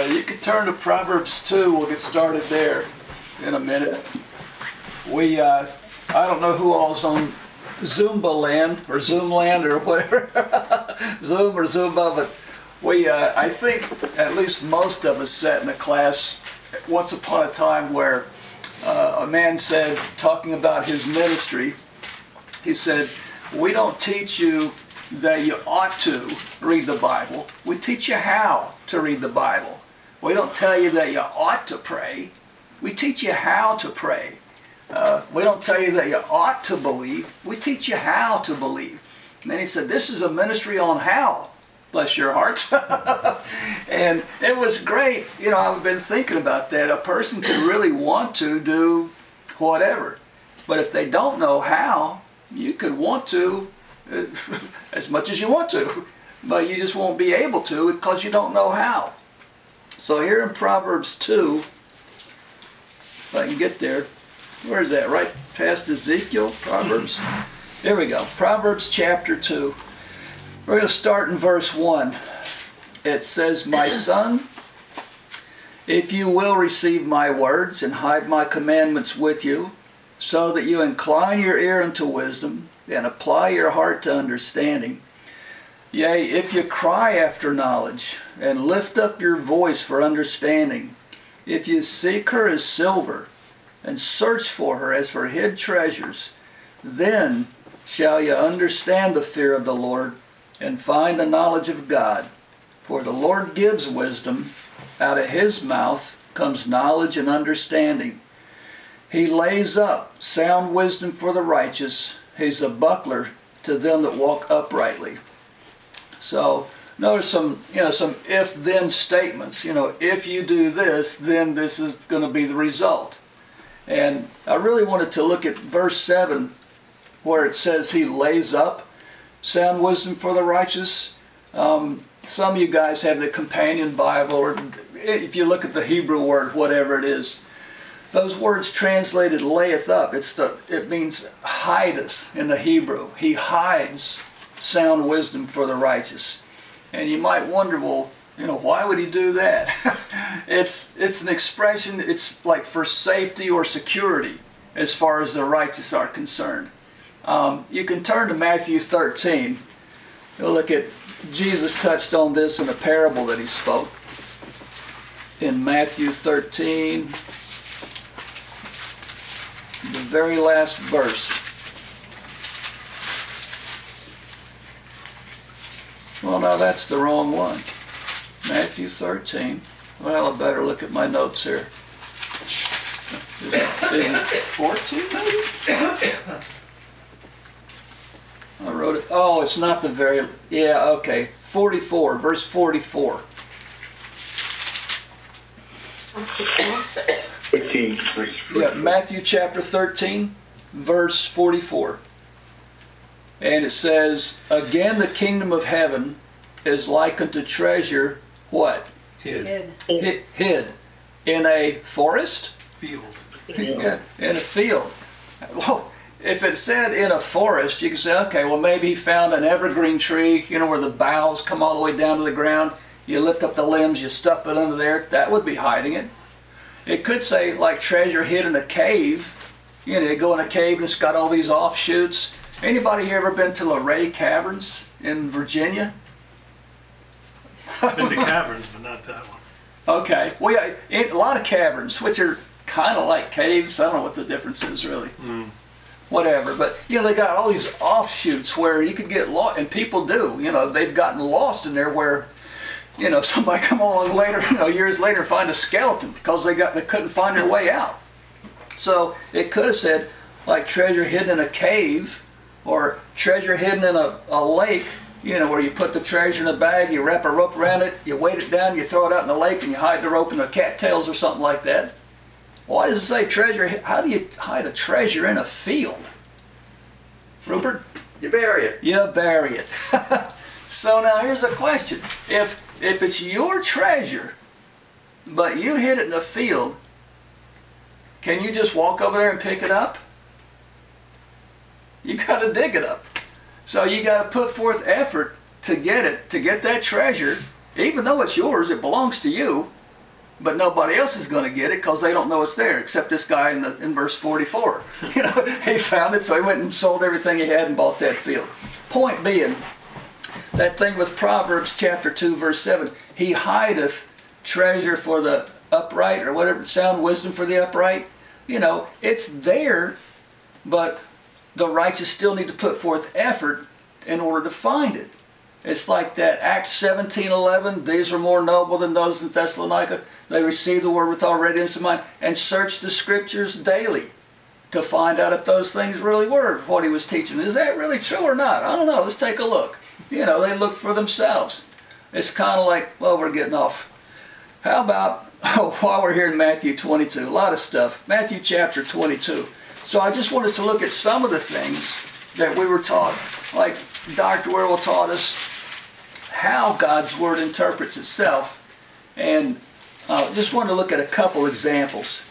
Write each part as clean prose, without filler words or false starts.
You can turn to Proverbs 2. We'll get started there in a minute. I don't know who all's on Zumba land or Zoom land or whatever, Zoom or Zumba, but I think at least most of us sat in a class once upon a time where a man said, talking about his ministry, he said, we don't teach you that you ought to read the Bible. We teach you how to read the Bible. We don't tell you that you ought to pray. We teach you how to pray. We don't tell you that you ought to believe. We teach you how to believe. And then he said, this is a ministry on how. Bless your heart. And it was great. You know, I've been thinking about that. A person could really want to do whatever. But if they don't know how, you could want to as much as you want to. But you just won't be able to because you don't know how. So here in Proverbs 2, if I can get there, where is that? Right past Ezekiel, Proverbs? There we go. Proverbs chapter 2. We're going to start in verse 1. It says, my son, if you will receive my words and hide my commandments with you, so that you incline your ear unto wisdom and apply your heart to understanding, yea, if you cry after knowledge and lift up your voice for understanding, if you seek her as silver and search for her as for hid treasures, then shall you understand the fear of the Lord and find the knowledge of God. For the Lord gives wisdom, out of his mouth comes knowledge and understanding. He lays up sound wisdom for the righteous. He's a buckler to them that walk uprightly. So notice some if-then statements. If you do this, then this is going to be the result. And I really wanted to look at verse 7 where it says he lays up sound wisdom for the righteous. Some of you guys have the Companion Bible, or if you look at the Hebrew word, whatever it is, those words translated layeth up, it means hideth in the Hebrew. He hides sound wisdom for the righteous. And you might wonder, well, why would he do that? It's an expression, it's like for safety or security as far as the righteous are concerned. You can turn to Matthew 13. You'll look at, Jesus touched on this in a parable that he spoke. In Matthew 13, the very last verse. Well, no, that's the wrong one. Matthew 13. Well, I better look at my notes here. Is it 14 maybe? I wrote it. Oh, it's not the very... Yeah, okay. 44, verse 44. 13, verse 44. Yeah, Matthew chapter 13, verse 44. And it says, again the kingdom of heaven is like unto treasure, what? Hid. Hid. In a forest? Field. Yeah, in a field. Well, if it said in a forest, you could say, okay, well maybe he found an evergreen tree, where the boughs come all the way down to the ground. You lift up the limbs, you stuff it under there. That would be hiding it. It could say like treasure hid in a cave. You go in a cave and it's got all these offshoots. Anybody here ever been to Luray Caverns in Virginia? Been to caverns, but not that one. Okay. Well, yeah, a lot of caverns, which are kind of like caves. I don't know what the difference is really. Whatever. But, they got all these offshoots where you could get lost, and people do. They've gotten lost in there where, somebody come along later, years later and find a skeleton because they couldn't find their way out. So it could have said, like treasure hidden in a cave, or treasure hidden in a lake, where you put the treasure in a bag, you wrap a rope around it, you weight it down, you throw it out in the lake, and you hide the rope in the cattails or something like that. Why does it say treasure? How do you hide a treasure in a field? Rupert? You bury it. You bury it. So now here's a question. If it's your treasure, but you hid it in the field, can you just walk over there and pick it up? You got to dig it up. So you got to put forth effort to get it, to get that treasure. Even though it's yours, it belongs to you. but nobody else is going to get it because they don't know it's there, except this guy in verse 44. You know, he found it, so he went and sold everything he had and bought that field. Point being, that thing with Proverbs chapter 2, verse 7, he hideth treasure for the upright, or whatever, sound wisdom for the upright. You know, it's there, but the righteous still need to put forth effort in order to find it. It's like that Acts 17:11, these are more noble than those in Thessalonica. They received the word with all readiness of mind and searched the scriptures daily to find out if those things really were what he was teaching. Is that really true or not? I don't know. Let's take a look. You know, they look for themselves. It's kind of like, well, we're getting off. How about, while we're here in Matthew 22, a lot of stuff. Matthew chapter 22. So I just wanted to look at some of the things that we were taught, like Dr. Werwell taught us how God's Word interprets itself, and just wanted to look at a couple examples.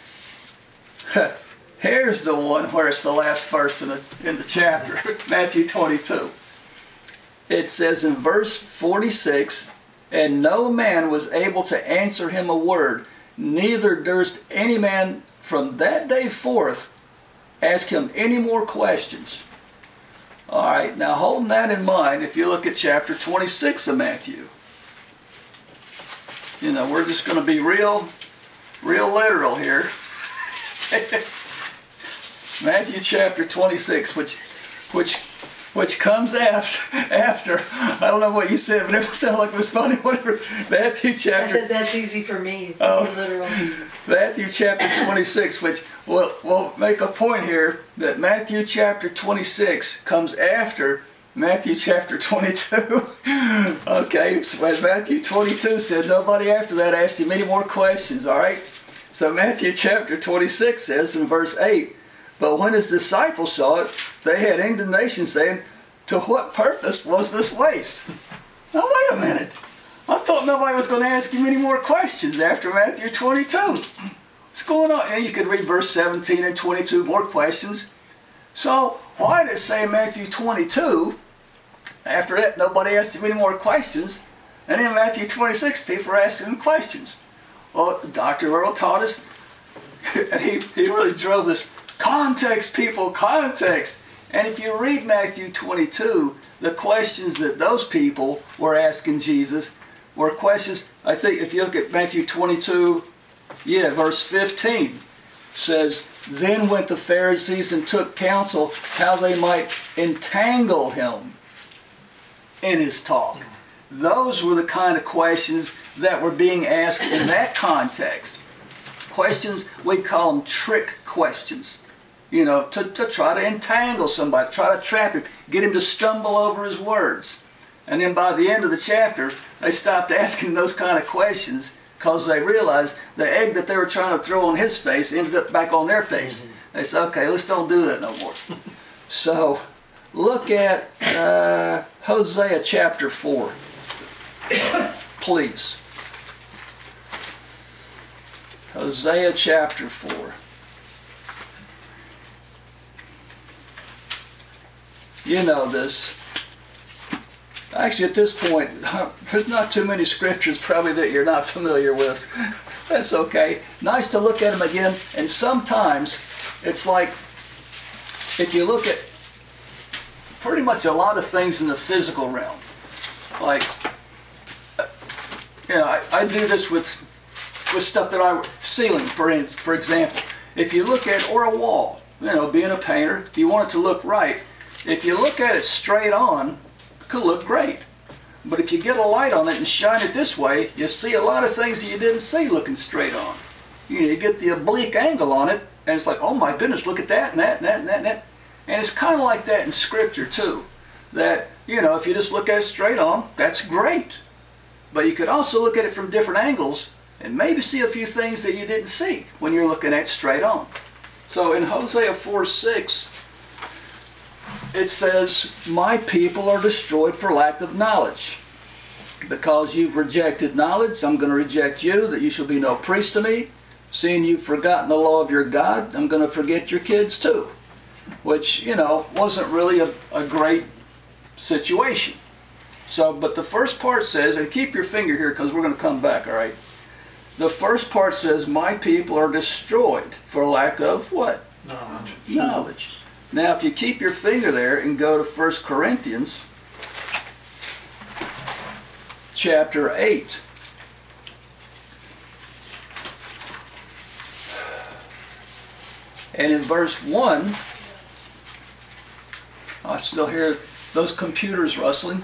Here's the one where it's the last verse in the chapter, Matthew 22. It says in verse 46, and no man was able to answer him a word, neither durst any man from that day forth ask him any more questions. All right, now holding that in mind, if you look at chapter 26 of Matthew, you know, we're just going to be real literal here. Matthew chapter 26, which comes after, I don't know what you said, but it sounded like it was funny, whatever. Matthew chapter... I said that's easy for me. It's literal. Matthew chapter 26, which we'll make a point here that Matthew chapter 26 comes after Matthew chapter 22. Okay, so as Matthew 22 said, nobody after that asked him any more questions, all right? So Matthew chapter 26 says in verse 8, but when his disciples saw it, they had indignation, saying, to what purpose was this waste? Now wait a minute. I thought nobody was going to ask him any more questions after Matthew 22. What's going on? And you could read verse 17 and 22, more questions. So why did it say in Matthew 22, after that nobody asked him any more questions, and in Matthew 26 people are asking him questions? Well, Dr. Earl taught us, and he really drove this, context, people, context. And if you read Matthew 22, the questions that those people were asking Jesus were questions, I think if you look at Matthew 22, verse 15, says, then went the Pharisees and took counsel how they might entangle him in his talk. Those were the kind of questions that were being asked in that context. Questions, we'd call them trick questions. You know, to try to entangle somebody, try to trap him, get him to stumble over his words. And then by the end of the chapter, they stopped asking those kind of questions because they realized the egg that they were trying to throw on his face ended up back on their face. They said, okay, let's don't do that no more. So, look at Hosea chapter 4, please. Hosea chapter 4. You know this. Actually, at this point, there's not too many scriptures probably that you're not familiar with. That's okay. Nice to look at them again. And sometimes it's like, if you look at pretty much a lot of things in the physical realm, like, you know, I do this with stuff that ceiling, for example. If you look at, or a wall, you know, being a painter, if you want it to look right, if you look at it straight on, it could look great. But if you get a light on it and shine it this way, you see a lot of things that you didn't see looking straight on. You get the oblique angle on it, and it's like, oh my goodness, look at that and that and that and that and that. And it's kind of like that in Scripture too. That, you know, if you just look at it straight on, that's great. But you could also look at it from different angles and maybe see a few things that you didn't see when you're looking at it straight on. So in Hosea 4:6, it says, my people are destroyed for lack of knowledge. Because you've rejected knowledge, I'm going to reject you, that you shall be no priest to me. Seeing you've forgotten the law of your God, I'm going to forget your kids too. Which, you know, wasn't really a great situation. So, but the first part says, and keep your finger here because we're going to come back, all right? The first part says, my people are destroyed for lack of what? Knowledge. Knowledge. Now, if you keep your finger there and go to 1 Corinthians chapter 8. And in verse 1, I still hear those computers rustling.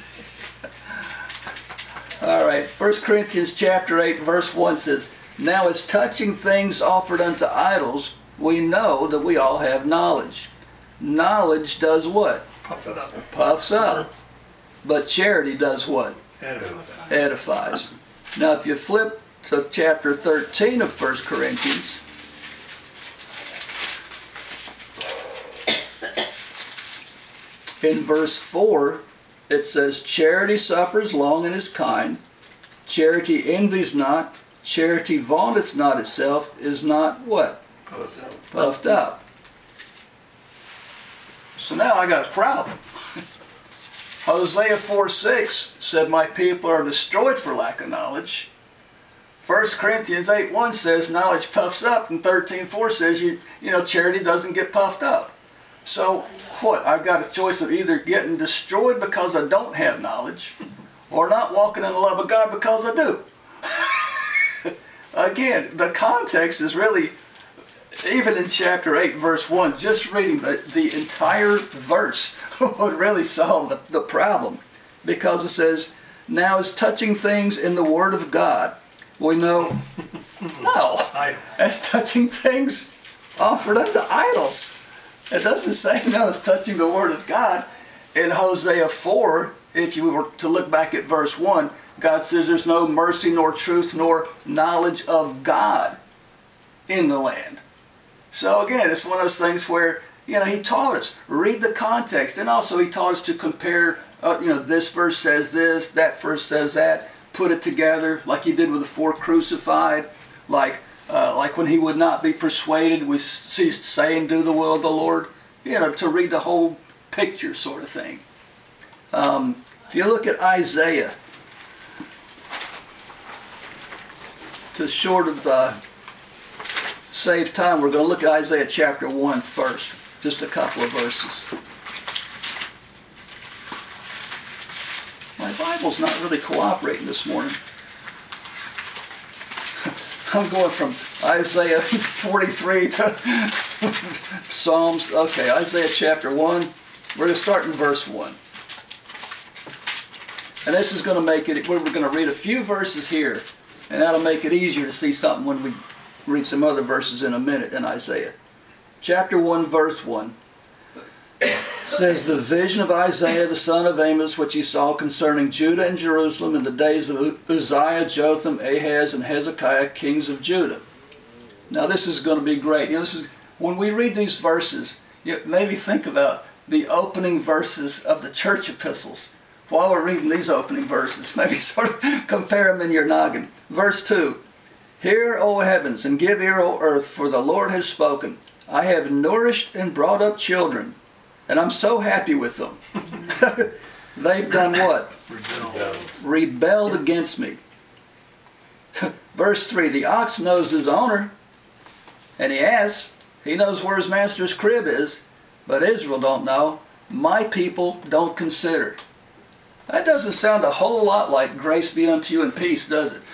All right, 1 Corinthians chapter 8, verse 1 says, now as touching things offered unto idols, we know that we all have knowledge. Knowledge does what? Puff it up. Puffs up. But charity does what? Edify. Edifies. Now if you flip to chapter 13 of 1 Corinthians, in verse 4, it says, charity suffers long and is kind. Charity envies not. Charity vaunteth not itself, is not what? Puffed up. Puffed up. So now I got a problem. Hosea 4:6 said, my people are destroyed for lack of knowledge. 1 Corinthians 8:1 says, knowledge puffs up. And 13:4 says, you know, charity doesn't get puffed up. So what? I've got a choice of either getting destroyed because I don't have knowledge, or not walking in the love of God because I do. Again, the context is really, even in chapter 8, verse 1, just reading the entire verse would really solve the problem. Because it says, now as touching things in the Word of God, we know, no, as touching things offered unto idols. It doesn't say no, it's touching the Word of God. In Hosea 4, if you were to look back at verse 1, God says there's no mercy nor truth nor knowledge of God in the land. So again, it's one of those things where, you know, he taught us, read the context. And also he taught us to compare, you know, this verse says this, that verse says that, put it together like he did with the four crucified, like when he would not be persuaded, we ceased to say and do the will of the Lord. You know, to read the whole picture sort of thing. If you look at Isaiah, to short of save time, we're going to look at Isaiah chapter 1 first. Just a couple of verses. My Bible's not really cooperating this morning. I'm going from Isaiah 43 to Psalms. Okay, Isaiah chapter 1. We're going to start in verse 1. And this is going to make it, we're going to read a few verses here, and that'll make it easier to see something when we read some other verses in a minute in Isaiah. Chapter 1, verse 1 says, the vision of Isaiah the son of Amos, which he saw concerning Judah and Jerusalem in the days of Uzziah, Jotham, Ahaz, and Hezekiah, kings of Judah. Now this is going to be great. You know, this is, when we read these verses, you maybe think about the opening verses of the church epistles. While we're reading these opening verses, maybe sort of compare them in your noggin. Verse 2, hear, O heavens, and give ear, O earth, for the Lord has spoken. I have nourished and brought up children, and I'm so happy with them. They've done what? Rebelled against me. Verse 3, the ox knows his owner, and he asks, he knows where his master's crib is, but Israel don't know. My people don't consider. That doesn't sound a whole lot like grace be unto you and peace, does it?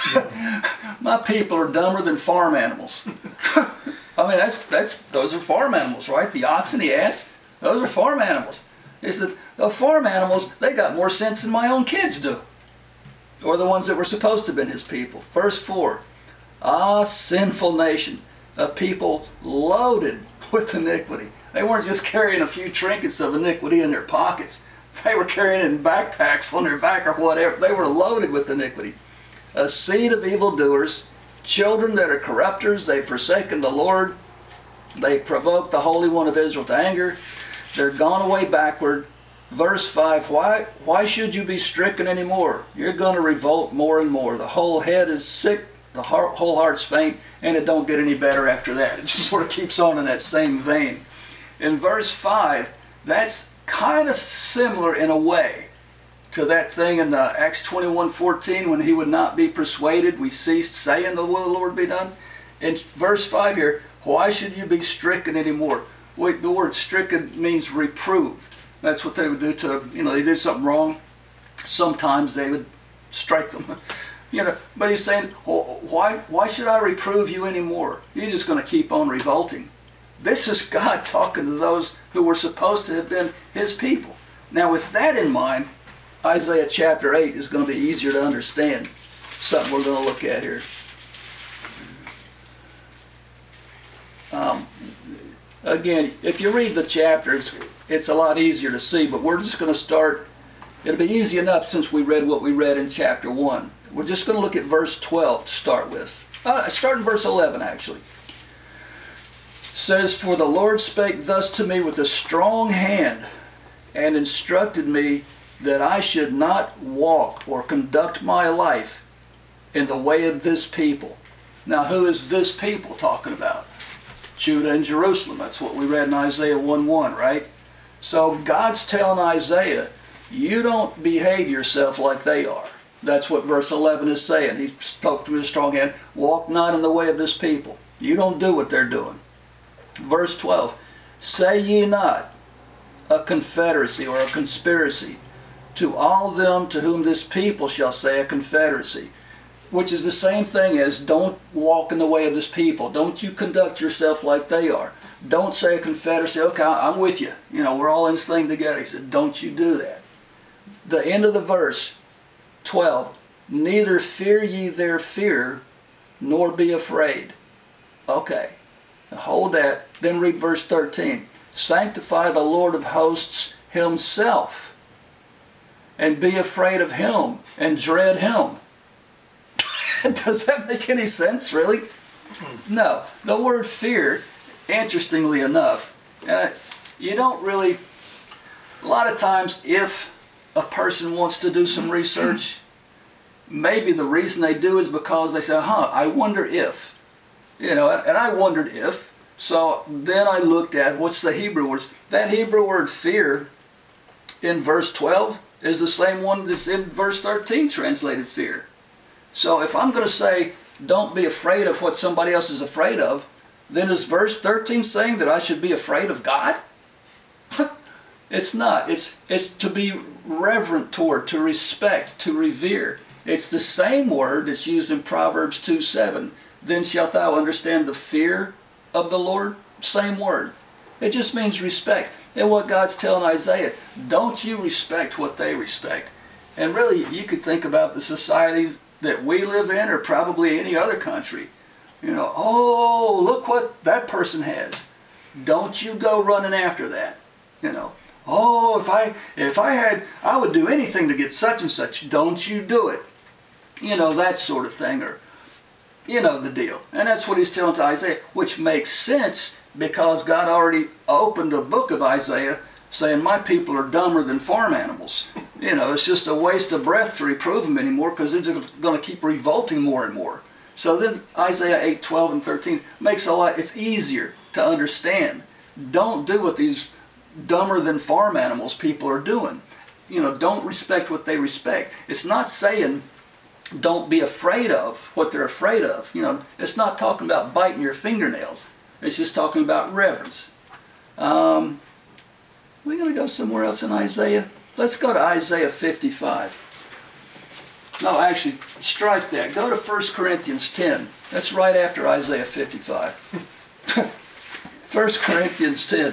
My people are dumber than farm animals. I mean, those are farm animals, right? The ox and the ass, those are farm animals. It's that the farm animals, they got more sense than my own kids do. Or the ones that were supposed to have been his people. Verse 4, ah, sinful nation, a people loaded with iniquity. They weren't just carrying a few trinkets of iniquity in their pockets. They were carrying it in backpacks on their back or whatever. They were loaded with iniquity. A seed of evildoers, children that are corrupters. They've forsaken the Lord. They've provoked the Holy One of Israel to anger. They're gone away backward. Verse 5, why should you be stricken anymore? You're going to revolt more and more. The whole head is sick, the whole heart's faint, and it don't get any better after that. It just sort of keeps on in that same vein. In verse 5, that's kind of similar in a way to that thing in Acts 21:14 when he would not be persuaded, we ceased saying the will of the Lord be done. In verse 5 here, why should you be stricken anymore? Wait, the word stricken means reproved. That's what they would do to, they did something wrong. Sometimes they would strike them. But he's saying, why should I reprove you anymore? You're just going to keep on revolting. This is God talking to those who were supposed to have been his people. Now with that in mind, Isaiah chapter 8 is going to be easier to understand. Something we're going to look at here. Again, if you read the chapters, it's a lot easier to see, but we're just going to start. It'll be easy enough since we read what we read in chapter 1. We're just going to look at verse 12 to start with. Start in verse 11, actually. It says, for the Lord spake thus to me with a strong hand, and instructed me that I should not walk or conduct my life in the way of this people. Now, who is this people talking about? Judah and Jerusalem. That's what we read in Isaiah 1:1, right? So God's telling Isaiah, you don't behave yourself like they are. That's what verse 11 is saying. He spoke to his strong hand, walk not in the way of this people. You don't do what they're doing. Verse 12, say ye not a confederacy or a conspiracy to all them to whom this people shall say a confederacy, which is the same thing as don't walk in the way of this people. Don't you conduct yourself like they are. Don't say a confederacy, okay, I'm with you. We're all in this thing together. He said, don't you do that. The end of the verse, 12, neither fear ye their fear, nor be afraid. Okay, now hold that. Then read verse 13. Sanctify the Lord of hosts himself, and be afraid of him, and dread him. Does that make any sense, really? No. The word fear, interestingly enough, you don't really, a lot of times if a person wants to do some research, maybe the reason they do is because they say, I wonder if. And I wondered if. So then I looked at what's the Hebrew words. That Hebrew word fear in verse 12 is the same one that's in verse 13 translated fear. So if I'm going to say, don't be afraid of what somebody else is afraid of, then is verse 13 saying that I should be afraid of God? It's not. It's to be reverent toward, to respect, to revere. It's the same word that's used in Proverbs 2:7. Then shalt thou understand the fear of the Lord. Same word. It just means respect. And what God's telling Isaiah, don't you respect what they respect. And really, you could think about the society that we live in, or probably any other country. Oh, look what that person has. Don't you go running after that. Oh, if I had, I would do anything to get such and such. Don't you do it. That sort of thing, or the deal. And that's what he's telling to Isaiah, which makes sense because God already opened the book of Isaiah saying, my people are dumber than farm animals. It's just a waste of breath to reprove them anymore because they're just going to keep revolting more and more. So then Isaiah 8:12 and 13 makes it's easier to understand. Don't do what these dumber than farm animals people are doing. Don't respect what they respect. It's not saying don't be afraid of what they're afraid of. It's not talking about biting your fingernails. It's just talking about reverence. We're going to go somewhere else in Isaiah. Let's go to Isaiah 55. No, actually, strike that. Go to 1 Corinthians 10. That's right after Isaiah 55. 1 Corinthians 10.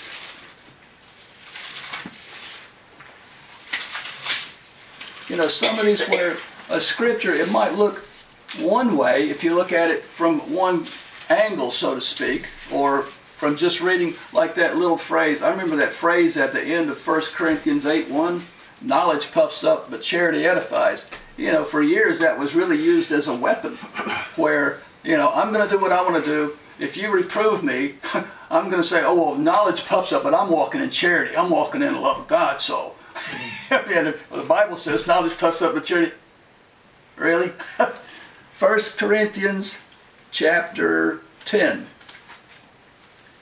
Some of these where a scripture, it might look one way if you look at it from one angle, so to speak, or from just reading like that little phrase. I remember that phrase at the end of 1 Corinthians 8:1, knowledge puffs up, but charity edifies. For years that was really used as a weapon, where, I'm going to do what I want to do. If you reprove me, I'm going to say, oh, well, knowledge puffs up, but I'm walking in charity. I'm walking in the love of God, so. And the Bible says knowledge puffs up, but charity. Really? 1 Corinthians chapter 10.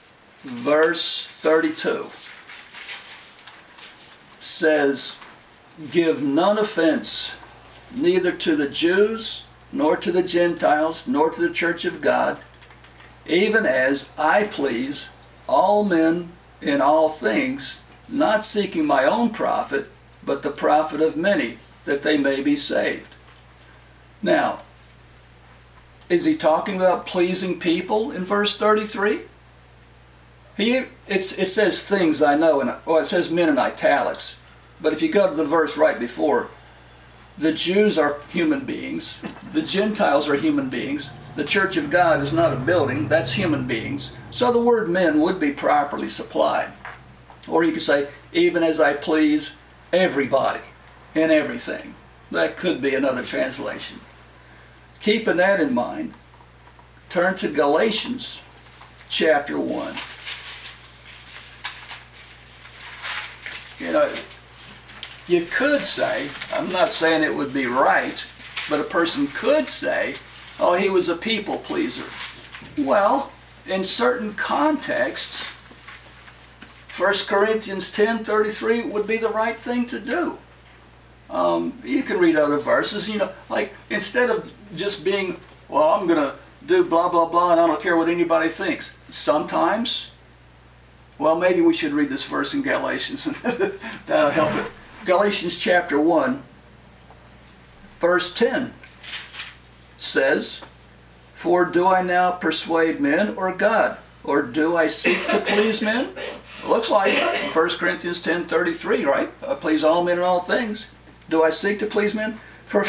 Verse 32 says, give none offense, neither to the Jews, nor to the Gentiles, nor to the church of God, even as I please all men in all things, not seeking my own profit, but the profit of many, that they may be saved. Now, is he talking about pleasing people in verse 33? It says things I know, it says men in italics. But if you go to the verse right before, the Jews are human beings, the Gentiles are human beings, the Church of God is not a building, that's human beings. So the word men would be properly supplied. Or you could say, even as I please everybody and everything. That could be another translation. Keeping that in mind, turn to Galatians chapter 1. You know, you could say, I'm not saying it would be right, but a person could say, oh, he was a people pleaser. Well, in certain contexts, 1 Corinthians 10:33 would be the right thing to do. You can read other verses, you know, like instead of just being, well, I'm going to do blah, blah, blah, and I don't care what anybody thinks. Sometimes, well, maybe we should read this verse in Galatians. That'll help it. Galatians chapter 1, verse 10 says, for do I now persuade men or God? Or do I seek to please men? It looks like 1 Corinthians 10:33, right? I please all men in all things. Do I seek to please men? For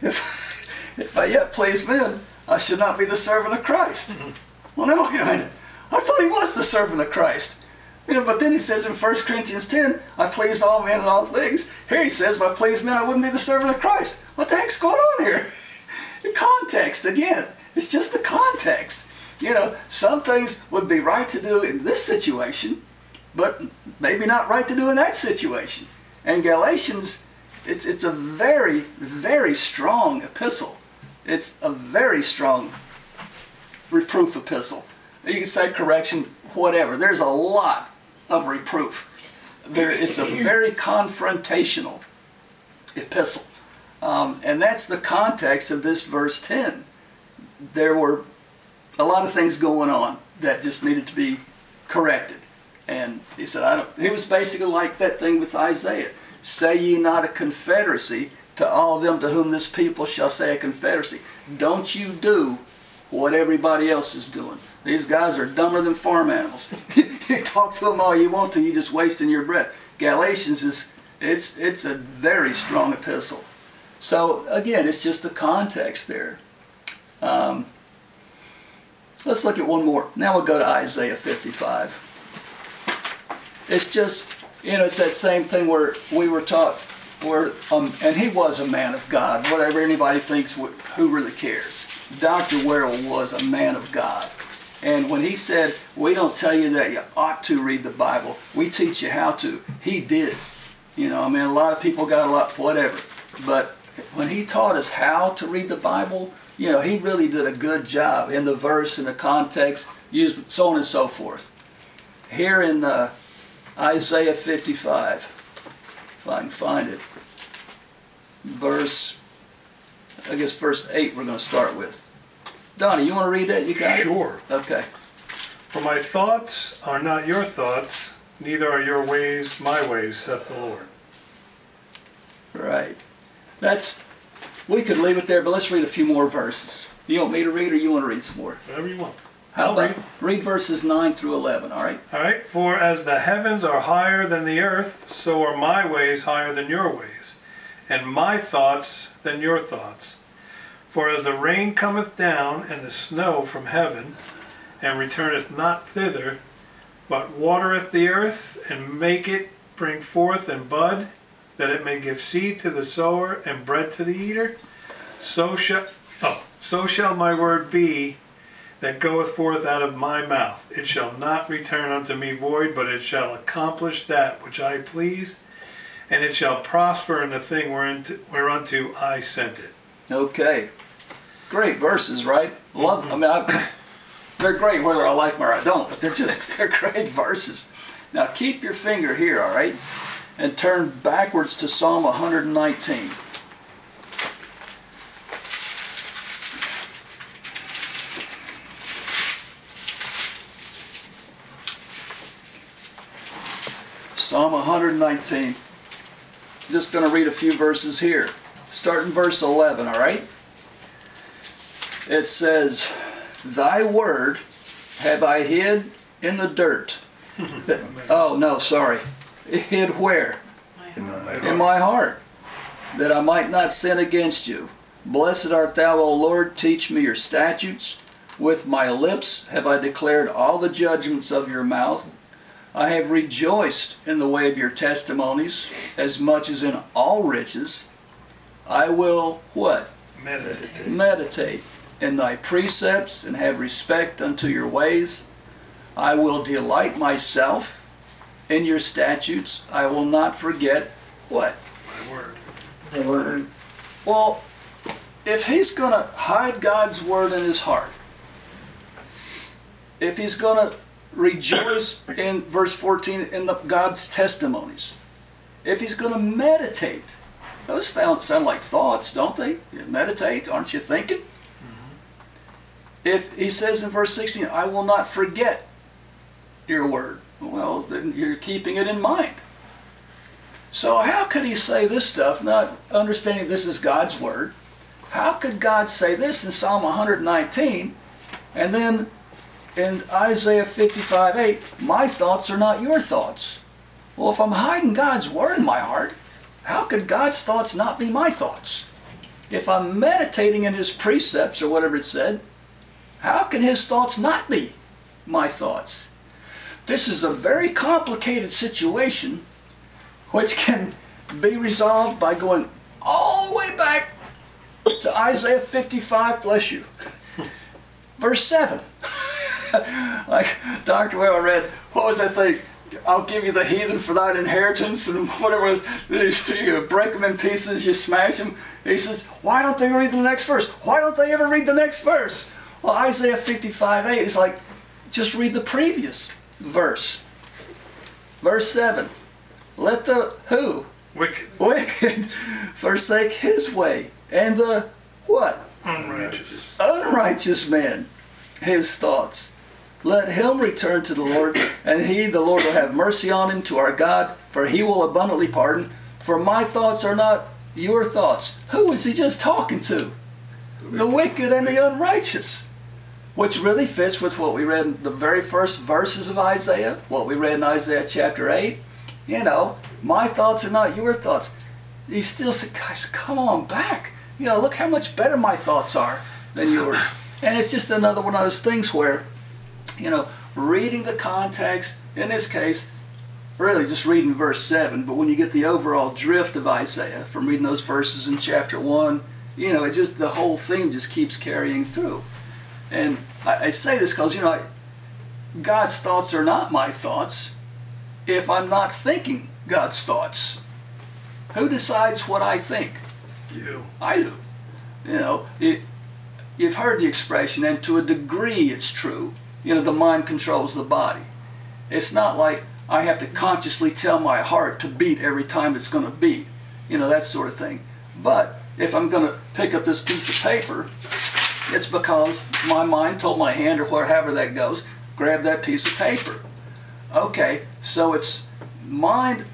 if I yet please men, I should not be the servant of Christ. Well, no, wait a minute. I thought he was the servant of Christ. You know, but then he says in 1 Corinthians 10, I please all men in all things. Here he says, if I please men, I wouldn't be the servant of Christ. What the heck's going on here? The context, again, it's just the context. You know, some things would be right to do in this situation, but maybe not right to do in that situation. And Galatians, it's a very, very strong epistle. It's a very strong reproof epistle. You can say correction, whatever. There's a lot of reproof. It's a very confrontational epistle. And that's the context of this verse 10. There were a lot of things going on that just needed to be corrected. And he said, he was basically like that thing with Isaiah. Say ye not a confederacy to all them to whom this people shall say a confederacy. Don't you do what everybody else is doing. These guys are dumber than farm animals. You talk to them all you want to, you're just wasting your breath. Galatians it's a very strong epistle. So again, it's just the context there. Let's look at one more. Now we'll go to Isaiah 55. It's just, you know, it's that same thing where we were taught, and he was a man of God. Whatever anybody thinks, who really cares? Dr. Werrell was a man of God. And when he said, we don't tell you that you ought to read the Bible, we teach you how to, he did. You know, I mean, a lot of people got a lot, whatever. But when he taught us how to read the Bible, you know, he really did a good job in the verse, in the context, used so on and so forth. Here in Isaiah 55, if I can find it, verse 8 we're going to start with. Donnie, you want to read that? You got it? Sure. Okay. For my thoughts are not your thoughts, neither are your ways my ways, saith the Lord. Right. We could leave it there, but let's read a few more verses. You want me to read or you want to read some more? Whatever you want. How about read verses 9 through 11, all right? All right. For as the heavens are higher than the earth, so are my ways higher than your ways, and my thoughts than your thoughts. For as the rain cometh down and the snow from heaven, and returneth not thither, but watereth the earth, and make it bring forth and bud, that it may give seed to the sower and bread to the eater, so shall my word be that goeth forth out of my mouth. It shall not return unto me void, but it shall accomplish that which I please, and it shall prosper in the thing whereunto I sent it. Okay. Great verses, right? Love them. I mean, they're great whether I like them or I don't, but they're great verses. Now keep your finger here, all right? and turn backwards to Psalm 119. Psalm 119. I'm just going to read a few verses here. Start in verse 11, all right? It says, "Thy word have I hid in the dirt." Oh, no, sorry. Hid where? In my heart, that I might not sin against you. Blessed art thou, O Lord, teach me your statutes. With my lips have I declared all the judgments of your mouth. I have rejoiced in the way of your testimonies, as much as in all riches. I will, what? Meditate in thy precepts, and have respect unto your ways. I will delight myself in your statutes. I will not forget, what? My word. The word. Well, if he's going to hide God's word in his heart, if he's going to rejoice in verse 14 in God's testimonies, if he's going to meditate, those sound like thoughts, don't they? You meditate, aren't you thinking? If he says in verse 16, I will not forget your word, well, then you're keeping it in mind. So how could he say this stuff, not understanding this is God's word? How could God say this in Psalm 119, and then in Isaiah 55:8, my thoughts are not your thoughts? Well, if I'm hiding God's word in my heart, how could God's thoughts not be my thoughts? If I'm meditating in his precepts, or whatever it said, how can his thoughts not be my thoughts? This is a very complicated situation, which can be resolved by going all the way back to Isaiah 55, bless you, verse 7. Like Dr. Well read, what was that thing? I'll give you the heathen for thine inheritance, and whatever it was. You break them in pieces, you smash them. He says, why don't they read the next verse? Why don't they ever read the next verse? Well, Isaiah 55:8 is like, just read the previous verse. Verse 7. Let the who? Wicked forsake his way, and the what? Unrighteous man, his thoughts. Let him return to the Lord, and he, the Lord, will have mercy on him, to our God, for he will abundantly pardon. For my thoughts are not your thoughts. Who is he just talking to? The wicked and the unrighteous. Which really fits with what we read in the very first verses of Isaiah, what we read in Isaiah chapter 8. You know, my thoughts are not your thoughts. He still said, guys, come on back. You know, look how much better my thoughts are than yours. And it's just another one of those things where, you know, reading the context, in this case, really just reading verse 7, but when you get the overall drift of Isaiah from reading those verses in chapter 1, you know, it just, the whole theme just keeps carrying through. And I say this because, you know, God's thoughts are not my thoughts if I'm not thinking God's thoughts. Who decides what I think? You. I do. You know, you've heard the expression, and to a degree it's true. You know, the mind controls the body. It's not like I have to consciously tell my heart to beat every time it's going to beat. You know, that sort of thing. But if I'm going to pick up this piece of paper, it's because my mind told my hand, or wherever that goes, grab that piece of paper. Okay, so it's mind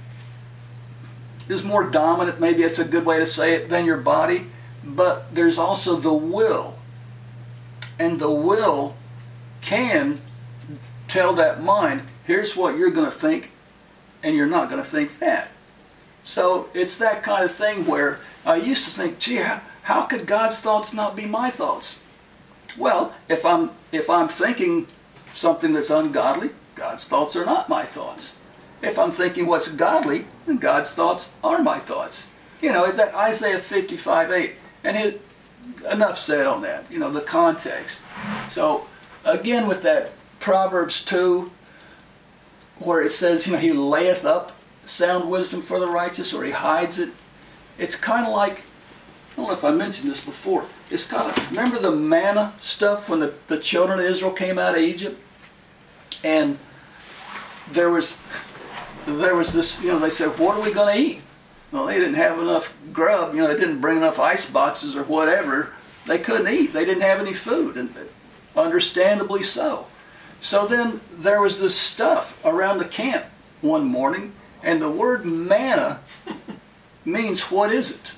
is more dominant, maybe it's a good way to say it, than your body. But there's also the will. And the will can tell that mind, here's what you're going to think, and you're not going to think that. So it's that kind of thing where I used to think, gee, how could God's thoughts not be my thoughts? Well, if I'm thinking something that's ungodly, God's thoughts are not my thoughts. If I'm thinking what's godly, then God's thoughts are my thoughts. You know, that Isaiah 55:8, and enough said on that, you know, the context. So, again, with that Proverbs 2, where it says, you know, he layeth up sound wisdom for the righteous, or he hides it. It's kind of like, I don't know if I mentioned this before, it's kind of, remember the manna stuff when the children of Israel came out of Egypt? And there was, there was this, they said, what are we going to eat? Well, they didn't have enough grub, they didn't bring enough ice boxes or whatever. They couldn't eat. They didn't have any food, and understandably so. So then there was this stuff around the camp one morning, and the word manna means, what is it?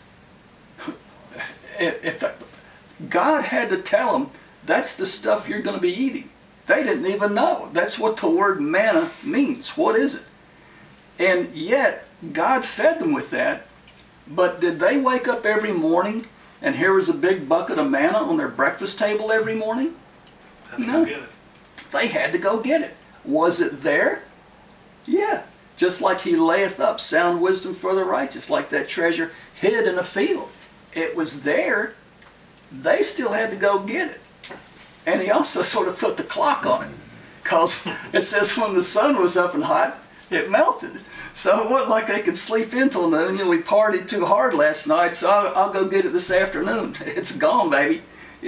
If God had to tell them, that's the stuff you're going to be eating. They didn't even know. That's what the word manna means. What is it? And yet, God fed them with that. But did they wake up every morning and here was a big bucket of manna on their breakfast table every morning? No. They had to go get it. Was it there? Yeah. Just like he layeth up sound wisdom for the righteous, like that treasure hid in a field. It was there. They still had to go get it. And he also sort of put the clock on it, because it says when the sun was up and hot, it melted. So it wasn't like they could sleep in till noon. We partied too hard last night, so I'll go get it this afternoon. It's gone, baby.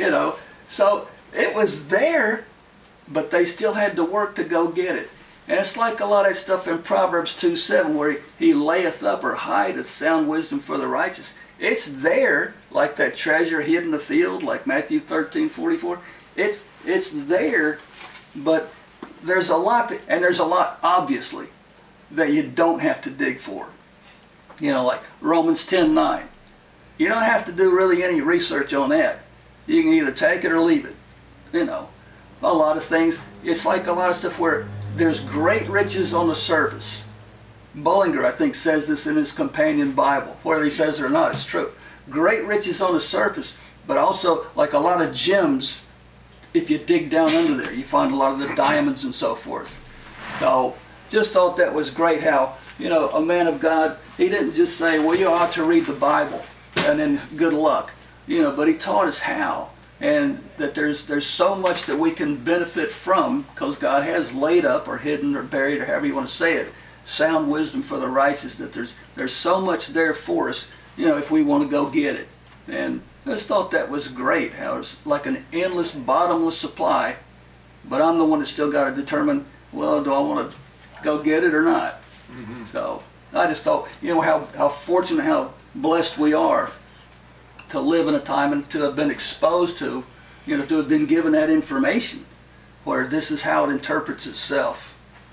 So it was there, but they still had to work to go get it. And it's like a lot of that stuff in Proverbs 2:7, where he layeth up or hideth sound wisdom for the righteous. It's there, like that treasure hid in the field, like Matthew 13:44. It's there, but there's a lot, and there's a lot, obviously, that you don't have to dig for. Like Romans 10:9. You don't have to do really any research on that. You can either take it or leave it. A lot of things. It's like a lot of stuff where there's great riches on the surface. Bullinger, I think, says this in his companion Bible. Whether he says it or not, it's true. Great riches on the surface, but also like a lot of gems. If you dig down under there, you find a lot of the diamonds and so forth. So just thought that was great how, a man of God, he didn't just say, well, you ought to read the Bible and then good luck. But he taught us how. And that there's so much that we can benefit from, because God has laid up or hidden or buried, or however you want to say it, sound wisdom for the righteous, that there's so much there for us, if we want to go get it. And I just thought that was great, how it's like an endless, bottomless supply, but I'm the one that's still got to determine, well, do I want to go get it or not? Mm-hmm. So I just thought, how fortunate, how blessed we are to live in a time and to have been exposed to, to have been given that information, where this is how it interprets itself.